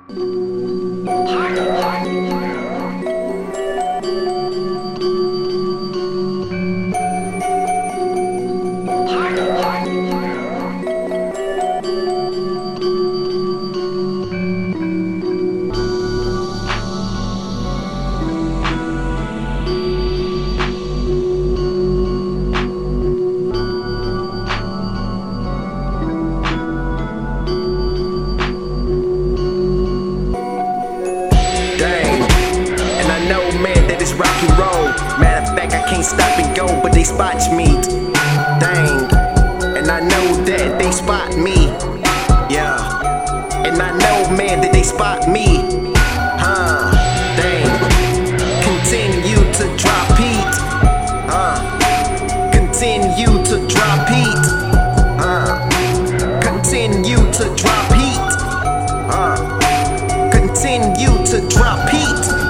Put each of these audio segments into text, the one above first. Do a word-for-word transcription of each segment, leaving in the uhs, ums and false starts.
Rock and roll. Matter of fact, I can't stop and go, but they spot me. Dang, and I know that they spot me. Yeah, and I know, man, that they spot me. Huh, dang. Continue to drop heat. Uh, continue to drop heat. Uh, continue to drop heat. Uh, continue to drop heat.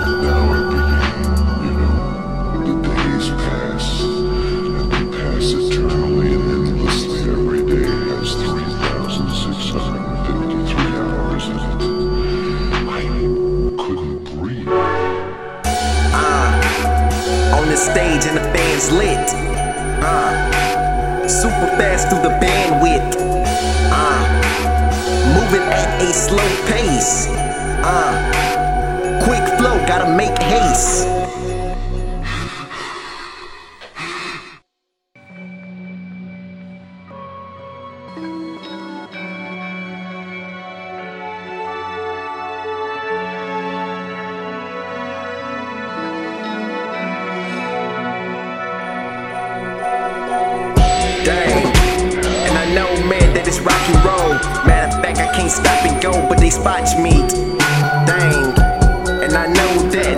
Stage and the band's lit. Uh, super fast through the bandwidth. Uh, moving at a slow pace. Uh, quick flow, gotta make haste. It's rock and roll. Matter of fact, I can't stop and go, but they spot me. Dang, and I know that